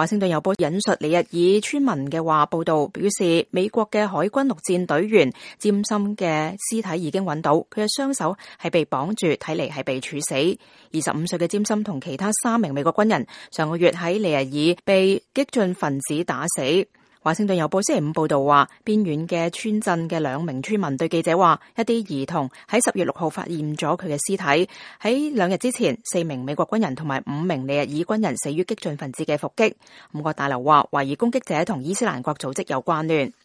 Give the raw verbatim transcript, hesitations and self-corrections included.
華盛頓郵報引述尼日爾村民嘅話報道，表示美國嘅海軍陸戰隊員詹森嘅屍體已經揾到，佢嘅雙手係被綁住，睇嚟係被處死。二十五歲嘅詹森同其他三名美國軍人上個月喺尼日爾被激進分子打死。華盛頓郵報星期五報道話，邊遠嘅村鎮嘅兩名村民對記者話，一啲兒童喺十月六號發現咗佢嘅屍體。喺兩日之前，四名美國軍人同埋五名尼日爾軍人死於激進分子嘅伏擊。五角大樓話，懷疑攻擊者同伊斯蘭國組織有關聯。